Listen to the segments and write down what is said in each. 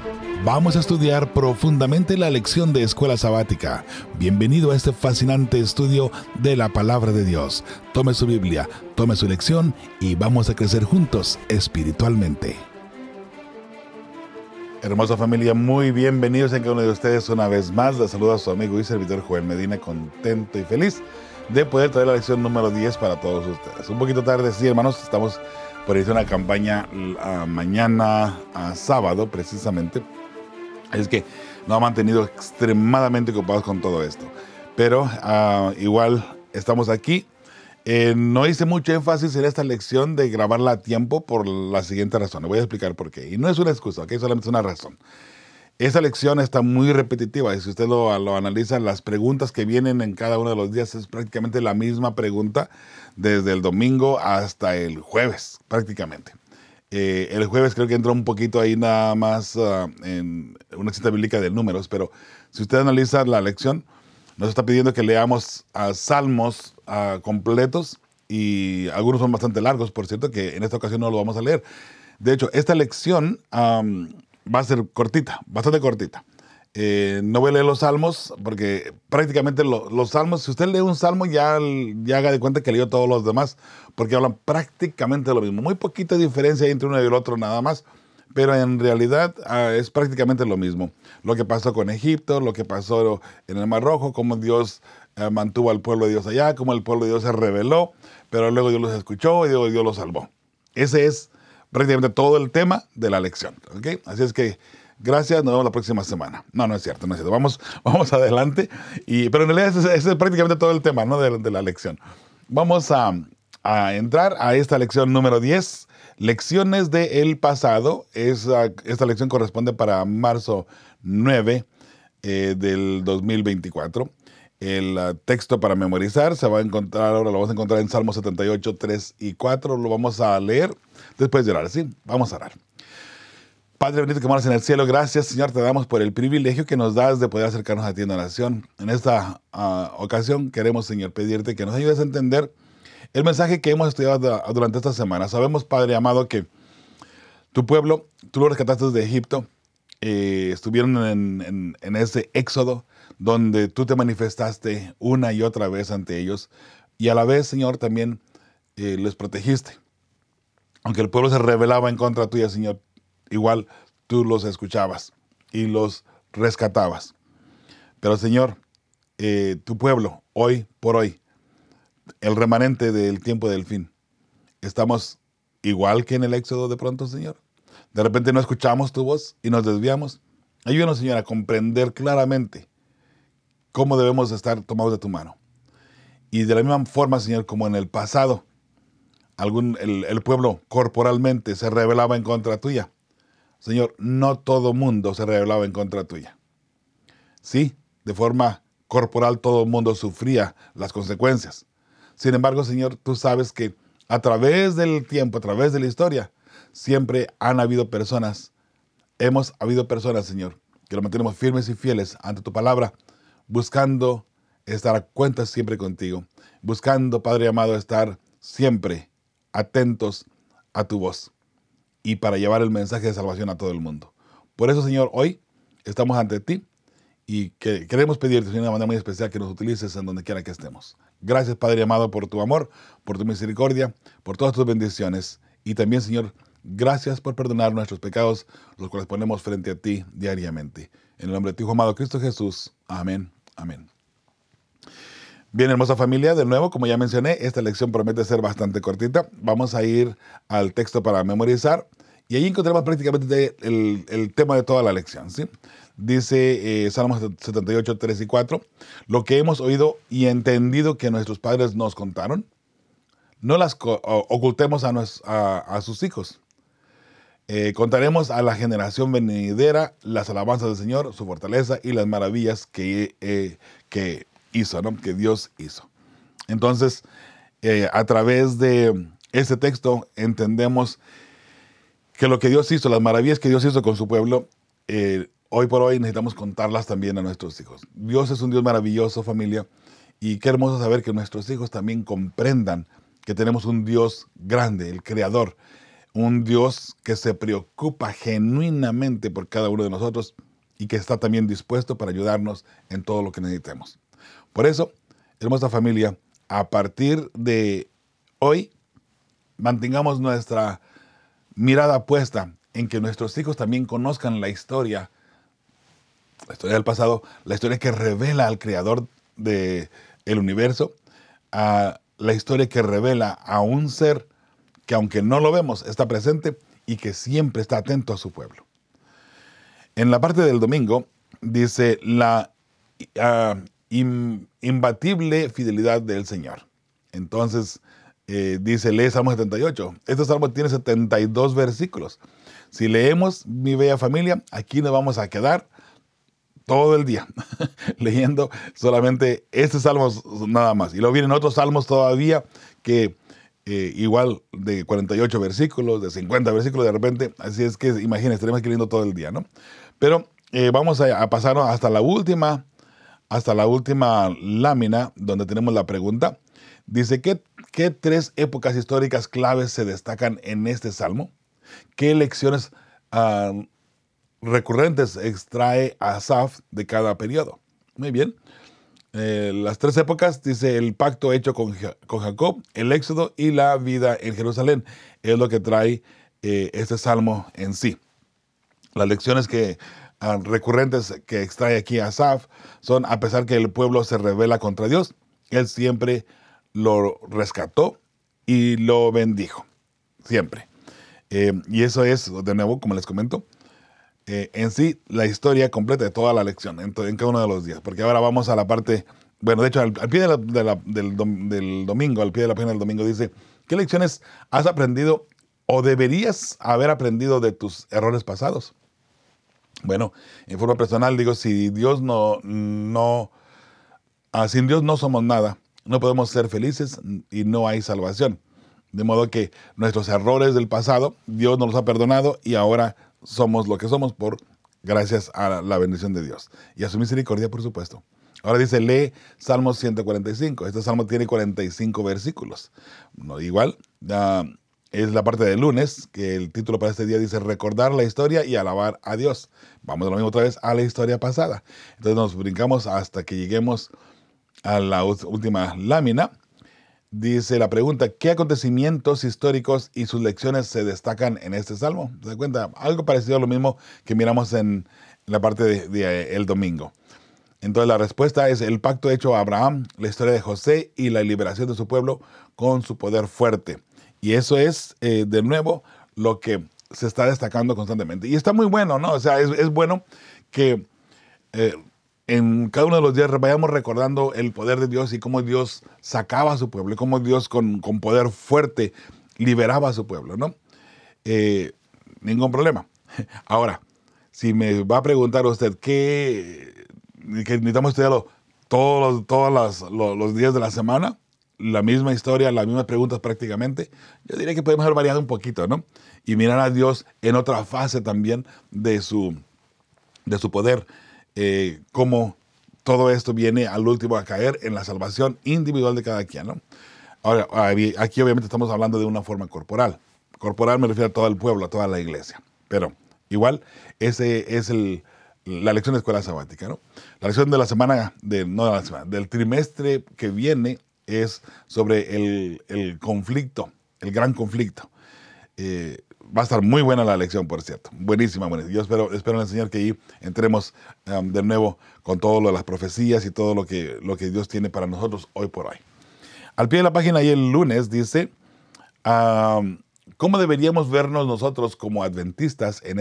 Vamos a estudiar profundamente la lección de Escuela Sabática. Bienvenido a este fascinante estudio de la Palabra de Dios. Tome su Biblia, tome su lección y vamos a crecer juntos espiritualmente. Hermosa familia, muy bienvenidos en cada uno de ustedes una vez más. Les saluda a su amigo y servidor Joel Medina, contento y feliz de poder traer la lección número 10 para todos ustedes. Un poquito tarde, sí, hermanos, estamos por iniciar una campaña mañana a sábado, precisamente. Es que nos ha mantenido extremadamente ocupados con todo esto. Pero igual estamos aquí. No hice mucho énfasis en esta lección de grabarla a tiempo por la siguiente razón. Le voy a explicar por qué. Y no es una excusa, ¿ok? Solamente es una razón. Esta lección está muy repetitiva y si usted lo analiza, las preguntas que vienen en cada uno de los días es prácticamente la misma pregunta desde el domingo hasta el jueves, prácticamente. El jueves creo que entró un poquito ahí nada más en una cita bíblica de números, pero si usted analiza la lección, nos está pidiendo que leamos salmos completos y algunos son bastante largos, por cierto, que en esta ocasión no lo vamos a leer. De hecho, esta lección va a ser cortita, bastante cortita. No voy a leer los salmos porque prácticamente los salmos, si usted lee un salmo ya haga de cuenta que leyó todos los demás porque hablan prácticamente lo mismo. Muy poquita diferencia entre uno y el otro nada más, pero en realidad es prácticamente lo mismo. Lo que pasó con Egipto, lo que pasó en el Mar Rojo, cómo Dios mantuvo al pueblo de Dios allá, cómo el pueblo de Dios se rebeló, pero luego Dios los escuchó y Dios los salvó. Ese es prácticamente todo el tema de la lección, ¿ok? Así es que gracias, nos vemos la próxima semana. No es cierto. Vamos adelante. Pero en realidad ese es prácticamente todo el tema, ¿no? de la lección. Vamos a entrar a esta lección número 10, lecciones del pasado. Esta lección corresponde para marzo 9 del 2024. El texto para memorizar lo vamos a encontrar en Salmo 78, 3 y 4. Lo vamos a leer después de orar, ¿sí? Vamos a orar. Padre bendito que moras en el cielo, gracias, Señor, te damos por el privilegio que nos das de poder acercarnos a ti en oración. En esta ocasión queremos, Señor, pedirte que nos ayudes a entender el mensaje que hemos estudiado durante esta semana. Sabemos, Padre amado, que tu pueblo, tú lo rescataste de Egipto, estuvieron en ese éxodo donde tú te manifestaste una y otra vez ante ellos y a la vez, Señor, también les protegiste. Aunque el pueblo se rebelaba en contra tuya, Señor, igual tú los escuchabas y los rescatabas. Pero Señor, tu pueblo, hoy por hoy, el remanente del tiempo del fin, estamos igual que en el Éxodo de pronto, Señor. De repente no escuchamos tu voz y nos desviamos. Ayúdanos, Señor, a comprender claramente cómo debemos estar tomados de tu mano. Y de la misma forma, Señor, como en el pasado, el pueblo corporalmente se rebelaba en contra tuya. Señor, no todo mundo se rebelaba en contra tuya. Sí, de forma corporal todo el mundo sufría las consecuencias. Sin embargo, Señor, tú sabes que a través del tiempo, a través de la historia, siempre hemos habido personas, Señor, que nos mantenemos firmes y fieles ante tu palabra, buscando estar a cuentas siempre contigo, buscando, Padre amado, estar siempre atentos a tu voz y para llevar el mensaje de salvación a todo el mundo. Por eso, Señor, hoy estamos ante ti y queremos pedirte, Señor, de una manera muy especial que nos utilices en donde quiera que estemos. Gracias, Padre amado, por tu amor, por tu misericordia, por todas tus bendiciones. Y también, Señor, gracias por perdonar nuestros pecados, los cuales ponemos frente a ti diariamente. En el nombre de tu Hijo amado Cristo Jesús. Amén. Amén. Bien, hermosa familia, de nuevo, como ya mencioné, esta lección promete ser bastante cortita. Vamos a ir al texto para memorizar y ahí encontramos prácticamente el tema de toda la lección, ¿sí? Dice Salmos 78, 3 y 4, lo que hemos oído y entendido que nuestros padres nos contaron, no las ocultemos a sus hijos. Contaremos a la generación venidera las alabanzas del Señor, su fortaleza y las maravillas que hizo, ¿no? Que Dios hizo. Entonces, a través de este texto entendemos que lo que Dios hizo, las maravillas que Dios hizo con su pueblo, hoy por hoy necesitamos contarlas también a nuestros hijos. Dios es un Dios maravilloso, familia, y qué hermoso saber que nuestros hijos también comprendan que tenemos un Dios grande, el Creador, un Dios que se preocupa genuinamente por cada uno de nosotros y que está también dispuesto para ayudarnos en todo lo que necesitemos. Por eso, hermosa familia, a partir de hoy, mantengamos nuestra mirada puesta en que nuestros hijos también conozcan la historia del pasado, la historia que revela al creador del universo, a la historia que revela a un ser que aunque no lo vemos, está presente y que siempre está atento a su pueblo. En la parte del domingo dice la imbatible fidelidad del Señor. Entonces, dice, lee Salmo 78. Este salmo tiene 72 versículos. Si leemos, mi bella familia, aquí nos vamos a quedar todo el día leyendo solamente este salmo nada más. Y luego vienen otros salmos todavía que igual de 48 versículos, de 50 versículos de repente. Así es que imagínense, tenemos que ir leyendo todo el día, ¿no? Pero vamos a pasar hasta la última lámina donde tenemos la pregunta. Dice, ¿qué tres épocas históricas claves se destacan en este salmo? ¿Qué lecciones recurrentes extrae Asaf de cada periodo? Muy bien. Las tres épocas, dice, el pacto hecho con Jacob, el éxodo y la vida en Jerusalén. Es lo que trae este salmo en sí. Las lecciones recurrentes que extrae aquí Asaf son, a pesar que el pueblo se rebela contra Dios, él siempre lo rescató y lo bendijo. Siempre. Y eso es, de nuevo, como les comento, en sí la historia completa de toda la lección, en cada uno de los días. Porque ahora vamos a la parte, bueno, de hecho, al pie del domingo, al pie de la página del domingo dice, ¿qué lecciones has aprendido o deberías haber aprendido de tus errores pasados? Bueno, en forma personal digo, sin Dios no somos nada, no podemos ser felices y no hay salvación. De modo que nuestros errores del pasado, Dios nos los ha perdonado y ahora somos lo que somos gracias a la bendición de Dios. Y a su misericordia, por supuesto. Ahora dice, lee Salmos 145. Este salmo tiene 45 versículos. No, igual, es la parte del lunes, que el título para este día dice, recordar la historia y alabar a Dios. Vamos de lo mismo otra vez a la historia pasada. Entonces nos brincamos hasta que lleguemos a la última lámina. Dice la pregunta, ¿qué acontecimientos históricos y sus lecciones se destacan en este salmo? ¿Se da cuenta? Algo parecido a lo mismo que miramos en la parte de el domingo. Entonces la respuesta es el pacto hecho a Abraham, la historia de José y la liberación de su pueblo con su poder fuerte. Y eso es, de nuevo, lo que se está destacando constantemente. Y está muy bueno, ¿no? O sea, es bueno que en cada uno de los días vayamos recordando el poder de Dios y cómo Dios sacaba a su pueblo y cómo Dios con poder fuerte liberaba a su pueblo, ¿no? Ningún problema. Ahora, si me va a preguntar usted que necesitamos estudiarlo todos los días de la semana, la misma historia, las mismas preguntas prácticamente, yo diría que podemos haber variado un poquito, ¿no? Y mirar a Dios en otra fase también de su poder, cómo todo esto viene al último a caer en la salvación individual de cada quien, ¿no? Ahora, aquí obviamente estamos hablando de una forma corporal. Corporal me refiero a todo el pueblo, a toda la iglesia. Pero igual, ese es la lección de escuela sabática, ¿no? La lección de la semana, del trimestre que viene es sobre el conflicto, el gran conflicto. Va a estar muy buena la lección, por cierto. Buenísima. Yo espero en el Señor que ahí entremos de nuevo con todo lo de las profecías y todo lo que Dios tiene para nosotros hoy por hoy. Al pie de la página ahí el lunes dice, ¿cómo deberíamos vernos nosotros como adventistas en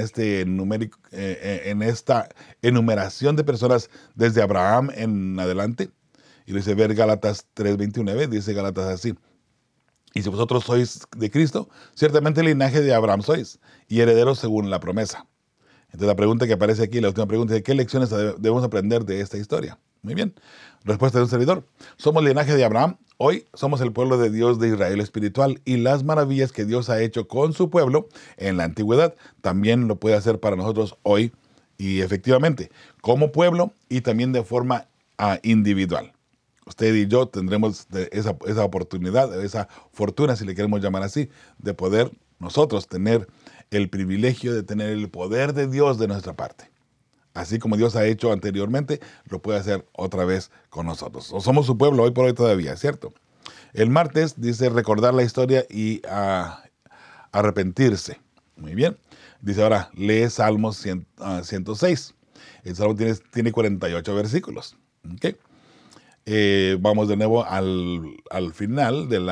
en esta enumeración de personas desde Abraham en adelante? Y dice, ver Gálatas 3:29, dice Gálatas así. Y si vosotros sois de Cristo, ciertamente el linaje de Abraham sois, y herederos según la promesa. Entonces la pregunta que aparece aquí, la última pregunta es, ¿qué lecciones debemos aprender de esta historia? Muy bien. Respuesta de un servidor. Somos linaje de Abraham. Hoy somos el pueblo de Dios de Israel espiritual, y las maravillas que Dios ha hecho con su pueblo en la antigüedad también lo puede hacer para nosotros hoy, y efectivamente, como pueblo y también de forma individual. Usted y yo tendremos esa oportunidad, esa fortuna, si le queremos llamar así, de poder nosotros tener el privilegio de tener el poder de Dios de nuestra parte. Así como Dios ha hecho anteriormente, lo puede hacer otra vez con nosotros. O somos su pueblo hoy por hoy todavía, ¿cierto? El martes dice recordar la historia y arrepentirse. Muy bien. Dice ahora, lee Salmos 106. El Salmo tiene 48 versículos. ¿Okay? Vamos de nuevo al final de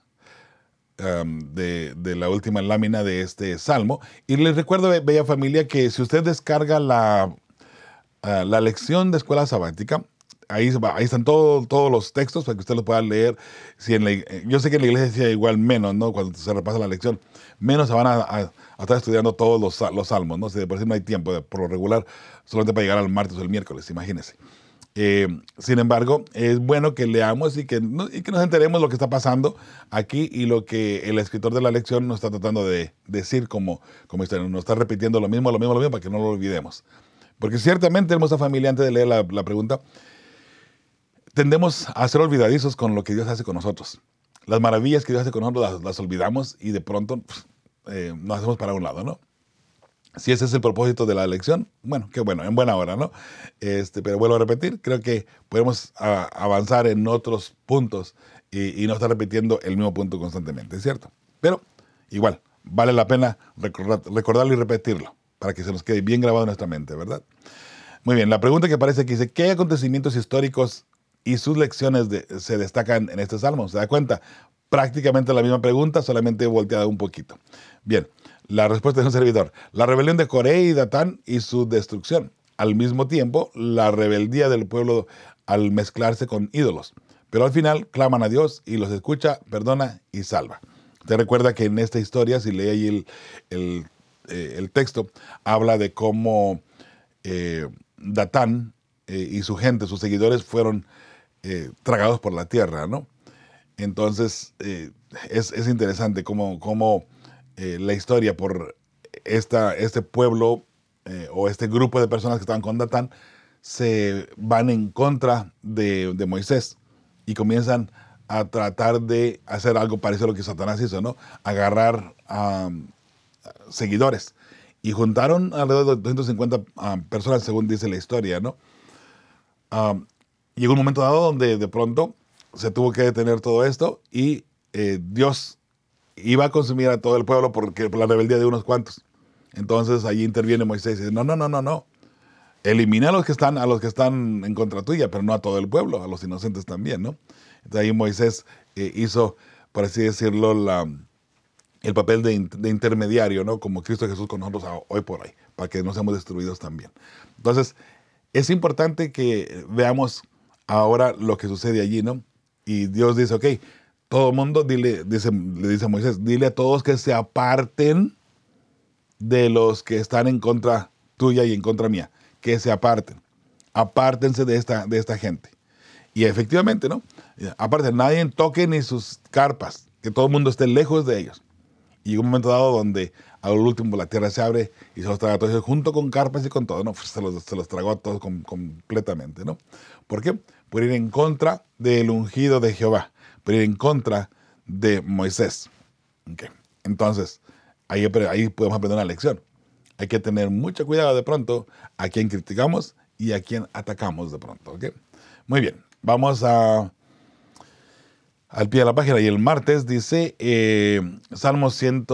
la última lámina de este Salmo. Y les recuerdo, bella familia, que si usted descarga la lección de escuela sabática, ahí están todos los textos para que usted los pueda leer. Yo sé que en la iglesia decía igual menos, ¿no? Cuando se repasa la lección, menos se van a estar estudiando todos los salmos, ¿no? Si de por sí no hay tiempo, por lo regular, solamente para llegar al martes o el miércoles, imagínense. Sin embargo, es bueno que leamos y que nos enteremos lo que está pasando aquí y lo que el escritor de la lección nos está tratando de decir como historia. Nos está repitiendo lo mismo, para que no lo olvidemos. Porque ciertamente, hermosa familia, antes de leer la pregunta, tendemos a ser olvidadizos con lo que Dios hace con nosotros. Las maravillas que Dios hace con nosotros las olvidamos y de pronto nos hacemos para un lado, ¿no? Si ese es el propósito de la lección, bueno, qué bueno, en buena hora, ¿no? Pero vuelvo a repetir, creo que podemos avanzar en otros puntos y no estar repitiendo el mismo punto constantemente, ¿cierto? Pero igual, vale la pena recordarlo y repetirlo para que se nos quede bien grabado en nuestra mente, ¿verdad? Muy bien, la pregunta que aparece aquí dice, ¿qué acontecimientos históricos y sus lecciones se destacan en este salmo? ¿Se da cuenta? Prácticamente la misma pregunta, solamente volteada un poquito. Bien, la respuesta es un servidor. La rebelión de Coré y Datán y su destrucción. Al mismo tiempo, la rebeldía del pueblo al mezclarse con ídolos. Pero al final claman a Dios y los escucha, perdona y salva. Usted recuerda que en esta historia, si lee ahí el texto, habla de cómo Datán y su gente, sus seguidores, fueron tragados por la tierra, ¿no? Entonces, es interesante cómo la historia por este pueblo o este grupo de personas que estaban con Datán se van en contra de Moisés y comienzan a tratar de hacer algo parecido a lo que Satanás hizo, ¿no? Agarrar seguidores. Y juntaron alrededor de 250 personas, según dice la historia, ¿no? Llegó un momento dado donde de pronto se tuvo que detener todo esto y Dios iba a consumir a todo el pueblo por la rebeldía de unos cuantos. Entonces allí interviene Moisés y dice, no. Elimina a los que están en contra tuya, pero no a todo el pueblo, a los inocentes también, ¿no? Entonces ahí Moisés hizo, por así decirlo, el papel de intermediario, ¿no? Como Cristo Jesús con nosotros hoy por hoy, para que no seamos destruidos también. Entonces, es importante que veamos ahora lo que sucede allí, ¿no? Y Dios dice, ok, todo el mundo le dice a Moisés, dile a todos que se aparten de los que están en contra tuya y en contra mía, que se aparten. Apártense de esta gente. Y efectivamente, ¿no? Aparte, nadie toque ni sus carpas, que todo el mundo esté lejos de ellos. Y un momento dado donde al último la tierra se abre y se los traga a todos, junto con carpas y con todo, ¿no? Se los tragó a todos completamente, ¿no? ¿Por qué? Por ir en contra del ungido de Jehová, por ir en contra de Moisés. Okay. Entonces, ahí podemos aprender una lección. Hay que tener mucho cuidado de pronto a quien criticamos y a quien atacamos de pronto, ¿ok? Muy bien, vamos al pie de la página. Y el martes dice, Salmo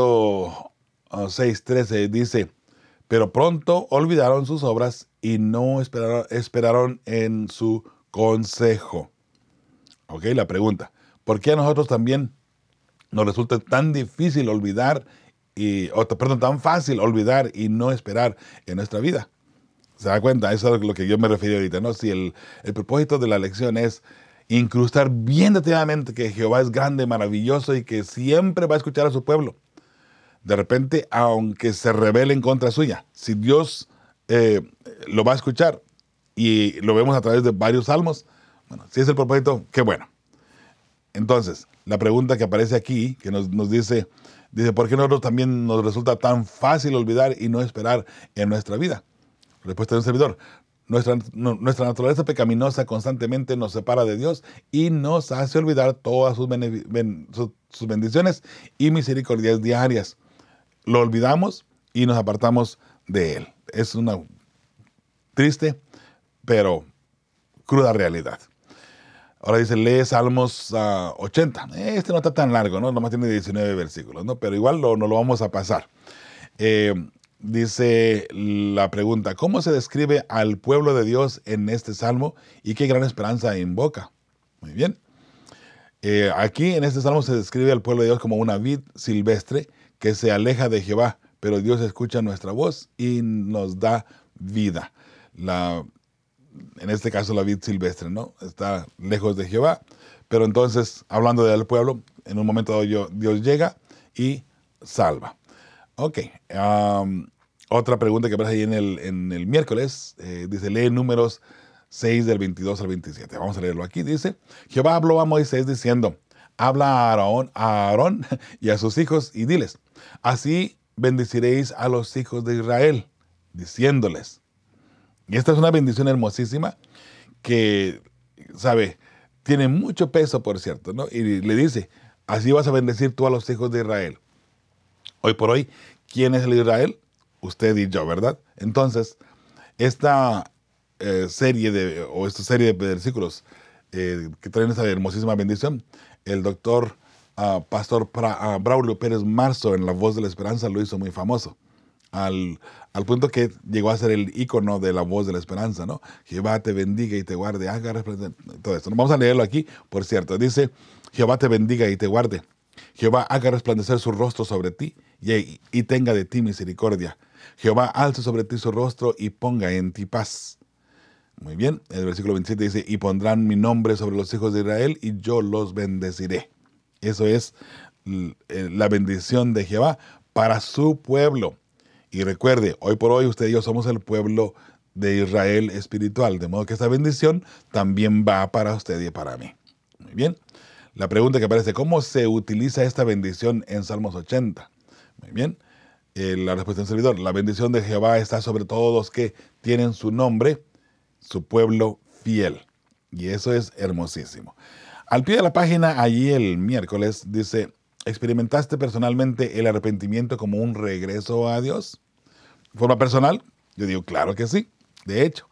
106:13 dice, pero pronto olvidaron sus obras y no esperaron en su consejo. Ok, la pregunta, ¿por qué a nosotros también nos resulta tan difícil olvidar, tan fácil olvidar y no esperar en nuestra vida? ¿Se da cuenta? Eso es lo que yo me refería ahorita, ¿no? Si el propósito de la lección es incrustar bien detalladamente que Jehová es grande, maravilloso y que siempre va a escuchar a su pueblo. De repente, aunque se rebele en contra suya, si Dios lo va a escuchar y lo vemos a través de varios salmos, bueno, si es el propósito, qué bueno. Entonces, la pregunta que aparece aquí, que nos dice, ¿por qué a nosotros también nos resulta tan fácil olvidar y no esperar en nuestra vida? Respuesta de un servidor. Nuestra naturaleza pecaminosa constantemente nos separa de Dios y nos hace olvidar todas sus bendiciones y misericordias diarias. lo olvidamos y nos apartamos de Él. Es una triste, pero cruda realidad. Ahora dice, lee Salmos 80. Este no está tan largo, ¿no? Nomás tiene 19 versículos, ¿no? Pero igual no lo vamos a pasar. Dice la pregunta, ¿cómo se describe al pueblo de Dios en este salmo y qué gran esperanza invoca? Muy bien. Aquí en este salmo se describe al pueblo de Dios como una vid silvestre que se aleja de Jehová, pero Dios escucha nuestra voz y nos da vida. En este caso la vid silvestre, ¿no? Está lejos de Jehová, pero entonces, hablando del pueblo, en un momento dado Dios llega y salva. Ok, otra pregunta que aparece ahí en el miércoles, dice, lee Números 6 del 22 al 27. Vamos a leerlo aquí. Dice, Jehová habló a Moisés diciendo, habla a Aarón y a sus hijos y diles, así bendeciréis a los hijos de Israel, diciéndoles. Y esta es una bendición hermosísima que, sabe, tiene mucho peso, por cierto, ¿no? Y le dice, así vas a bendecir tú a los hijos de Israel. Hoy por hoy, ¿quién es el Israel? Usted y yo, ¿verdad? Entonces, esta serie de versículos que traen esa hermosísima bendición, el doctor Pastor Braulio Pérez Marzo en La Voz de la Esperanza lo hizo muy famoso, al punto que llegó a ser el ícono de La Voz de la Esperanza, ¿no? Jehová te bendiga y te guarde, haga resplandecer, todo esto. Vamos a leerlo aquí, por cierto. Dice, Jehová te bendiga y te guarde. Jehová haga resplandecer su rostro sobre ti y tenga de ti misericordia. Jehová alce sobre ti su rostro y ponga en ti paz. Muy bien, el versículo 27 dice, y pondrán mi nombre sobre los hijos de Israel y yo los bendeciré. Eso es la bendición de Jehová para su pueblo. Y recuerde, hoy por hoy usted y yo somos el pueblo de Israel espiritual, de modo que esta bendición también va para usted y para mí. Muy bien. La pregunta que aparece, ¿cómo se utiliza esta bendición en Salmos 80? Muy bien. La respuesta del servidor, la bendición de Jehová está sobre todos los que tienen su nombre, su pueblo fiel. Y eso es hermosísimo. Al pie de la página, allí el miércoles, dice, ¿experimentaste personalmente el arrepentimiento como un regreso a Dios? ¿De forma personal? Yo digo, claro que sí. De hecho.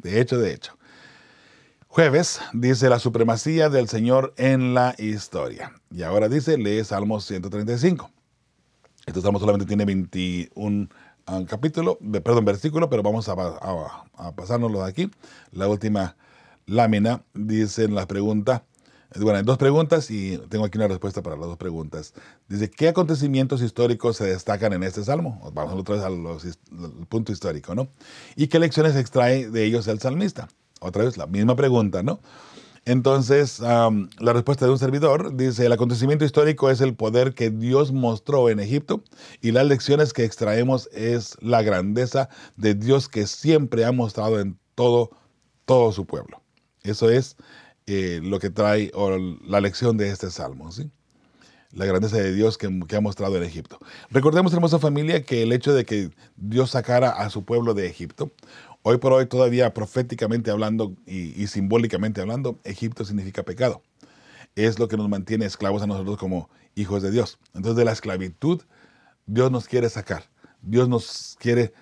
Jueves dice la supremacía del Señor en la historia. Y ahora dice, lee Salmos 135. Este salmo solamente tiene 21 versículos, pero vamos a pasárnoslo de aquí. La última lámina dice en la pregunta, bueno, hay dos preguntas y tengo aquí una respuesta para las dos preguntas. Dice, ¿qué acontecimientos históricos se destacan en este salmo? Vamos otra vez al punto histórico, ¿no? ¿Y qué lecciones extrae de ellos el salmista? Otra vez la misma pregunta, ¿no? Entonces, la respuesta de un servidor dice, el acontecimiento histórico es el poder que Dios mostró en Egipto y las lecciones que extraemos es la grandeza de Dios que siempre ha mostrado en todo su pueblo. Eso es lo que trae la lección de este salmo, ¿sí? La grandeza de Dios que ha mostrado en Egipto. Recordemos, hermosa familia, que el hecho de que Dios sacara a su pueblo de Egipto, hoy por hoy todavía proféticamente hablando y simbólicamente hablando, Egipto significa pecado. Es lo que nos mantiene esclavos a nosotros como hijos de Dios. Entonces de la esclavitud Dios nos quiere sacar. Dios nos quiere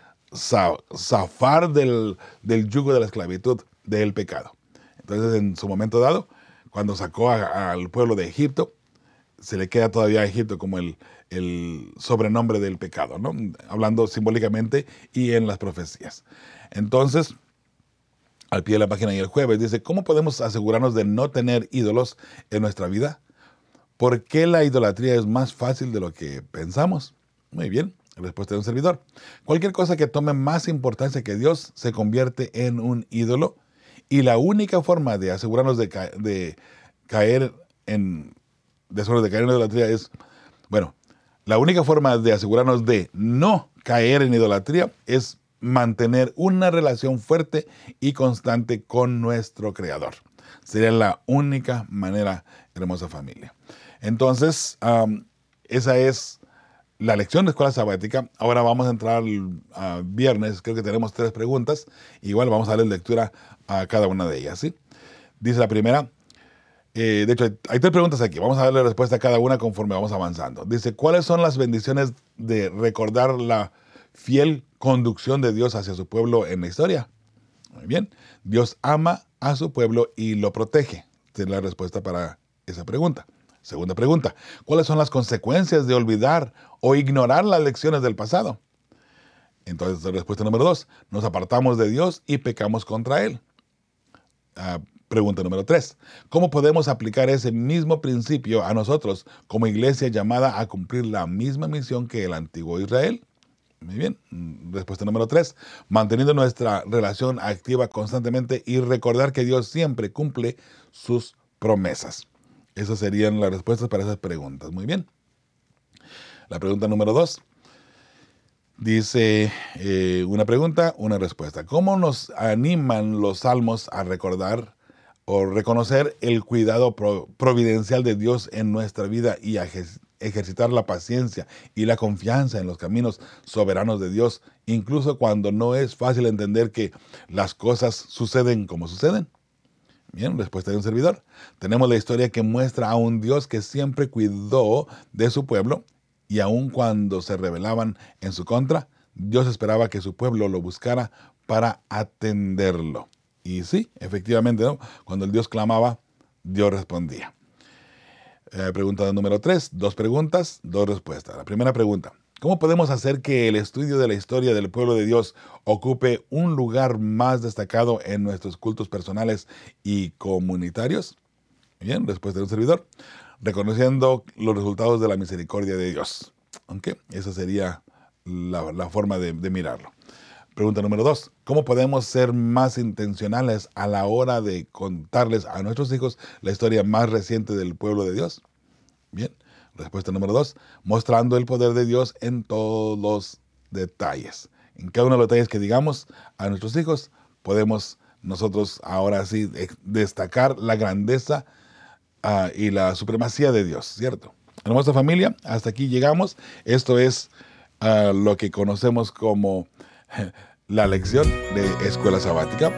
zafar del yugo de la esclavitud, del pecado. Entonces en su momento dado, cuando sacó al pueblo de Egipto, se le queda todavía a Egipto como el sobrenombre del pecado, ¿no? Hablando simbólicamente y en las profecías. Entonces, al pie de la página y el jueves dice, ¿cómo podemos asegurarnos de no tener ídolos en nuestra vida? ¿Por qué la idolatría es más fácil de lo que pensamos? Muy bien, respuesta de un servidor. Cualquier cosa que tome más importancia que Dios se convierte en un ídolo y la única forma de asegurarnos de caer en idolatría es, bueno, la única forma de asegurarnos de no caer en idolatría es mantener una relación fuerte y constante con nuestro Creador. Sería la única manera, hermosa familia. Entonces, esa es la lección de escuela sabática. Ahora vamos a entrar al viernes, creo que tenemos 3 preguntas. Igual vamos a darle lectura a cada una de ellas, ¿sí? Dice la primera, De hecho, hay 3 preguntas aquí. Vamos a darle respuesta a cada una conforme vamos avanzando. Dice, ¿cuáles son las bendiciones de recordar la fiel conducción de Dios hacia su pueblo en la historia? Muy bien. Dios ama a su pueblo y lo protege. Esta es la respuesta para esa pregunta. Segunda pregunta, ¿cuáles son las consecuencias de olvidar o ignorar las lecciones del pasado? Entonces, la respuesta número 2, nos apartamos de Dios y pecamos contra Él. Pregunta número 3, ¿cómo podemos aplicar ese mismo principio a nosotros como iglesia llamada a cumplir la misma misión que el antiguo Israel? Muy bien. Respuesta número 3, manteniendo nuestra relación activa constantemente y recordar que Dios siempre cumple sus promesas. Esas serían las respuestas para esas preguntas. Muy bien. La pregunta número 2 dice, una pregunta, una respuesta. ¿Cómo nos animan los salmos a recordar o reconocer el cuidado providencial de Dios en nuestra vida y a ejercitar la paciencia y la confianza en los caminos soberanos de Dios, incluso cuando no es fácil entender que las cosas suceden como suceden? Bien, respuesta de un servidor. Tenemos la historia que muestra a un Dios que siempre cuidó de su pueblo y aun cuando se rebelaban en su contra, Dios esperaba que su pueblo lo buscara para atenderlo. Y sí, efectivamente, ¿no? Cuando el Dios clamaba, Dios respondía. Pregunta número 3, 2 preguntas, 2 respuestas. La primera pregunta, ¿cómo podemos hacer que el estudio de la historia del pueblo de Dios ocupe un lugar más destacado en nuestros cultos personales y comunitarios? Bien, respuesta de un servidor, reconociendo los resultados de la misericordia de Dios. ¿Okay? Esa sería la forma de mirarlo. Pregunta número 2. ¿Cómo podemos ser más intencionales a la hora de contarles a nuestros hijos la historia más reciente del pueblo de Dios? Bien. Respuesta número 2. Mostrando el poder de Dios en todos los detalles. En cada uno de los detalles que digamos a nuestros hijos, podemos nosotros ahora sí destacar la grandeza y la supremacía de Dios, ¿cierto? Hermosa familia, hasta aquí llegamos. Esto es lo que conocemos como la lección de escuela sabática.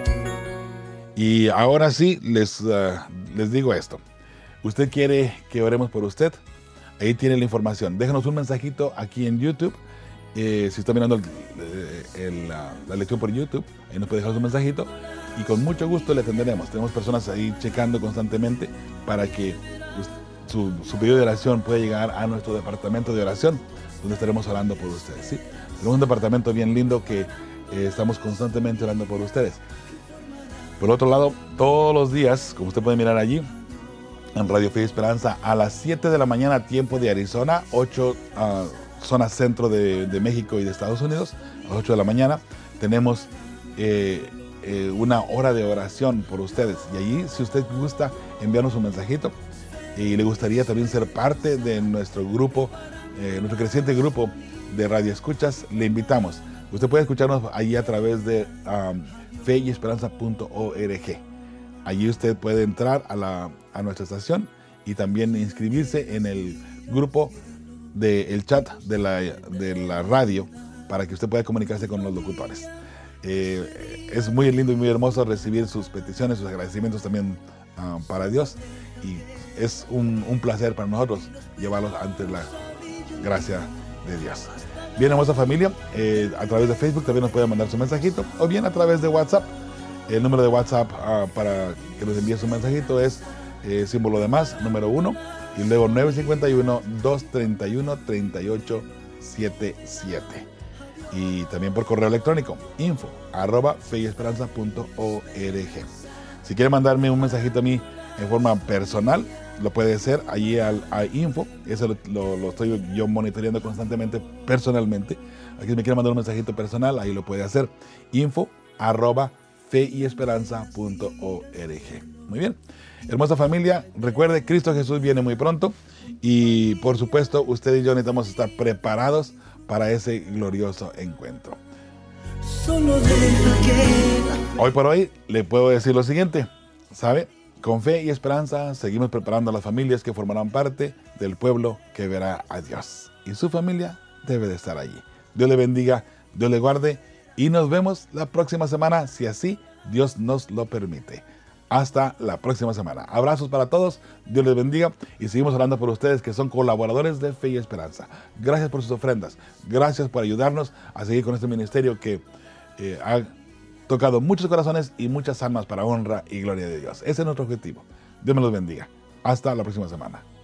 Y ahora sí, les digo esto. ¿Usted quiere que oremos por usted? Ahí tiene la información. Déjanos un mensajito aquí en YouTube. Si está mirando la lección por YouTube, ahí nos puede dejar un mensajito. Y con mucho gusto le atenderemos. Tenemos personas ahí checando constantemente para que su pedido de oración pueda llegar a nuestro departamento de oración, donde estaremos orando por ustedes. ¿Sí? Tenemos un departamento bien lindo que estamos constantemente orando por ustedes. Por otro lado, todos los días, como usted puede mirar allí, en Radio Fe y Esperanza, a las 7 de la mañana, tiempo de Arizona, 8 zona centro de México y de Estados Unidos, a las 8 de la mañana, tenemos una hora de oración por ustedes. Y allí, si usted gusta, enviarnos un mensajito y le gustaría también ser parte de nuestro grupo, nuestro creciente grupo de Radio Escuchas, le invitamos. Usted puede escucharnos allí a través de feyesperanza.org. Allí usted puede entrar a nuestra estación y también inscribirse en el grupo del chat de la radio para que usted pueda comunicarse con los locutores. Es muy lindo y muy hermoso recibir sus peticiones, sus agradecimientos también para Dios, y es un placer para nosotros llevarlos ante la gracia de Dios. Bien, hermosa familia, a través de Facebook también nos puede mandar su mensajito, o bien a través de WhatsApp. El número de WhatsApp para que nos envíe su mensajito es símbolo de más, número 1, y luego 951-231-3877. Y también por correo electrónico, info@feyesperanza.org. Si quiere mandarme un mensajito a mí en forma personal, lo puede hacer allí a info. Eso lo estoy yo monitoreando constantemente personalmente. Aquí si me quiere mandar un mensajito personal, ahí lo puede hacer, info@feyesperanza.org. Muy bien, hermosa familia, recuerde, Cristo Jesús viene muy pronto y por supuesto usted y yo necesitamos estar preparados para ese glorioso encuentro. Hoy por hoy le puedo decir lo siguiente, ¿sabe? Con fe y esperanza seguimos preparando a las familias que formarán parte del pueblo que verá a Dios. Y su familia debe de estar allí. Dios le bendiga, Dios le guarde y nos vemos la próxima semana, si así Dios nos lo permite. Hasta la próxima semana. Abrazos para todos, Dios les bendiga y seguimos hablando por ustedes que son colaboradores de Fe y Esperanza. Gracias por sus ofrendas, gracias por ayudarnos a seguir con este ministerio que ha tocado muchos corazones y muchas almas para honra y gloria de Dios. Ese es nuestro objetivo. Dios me los bendiga. Hasta la próxima semana.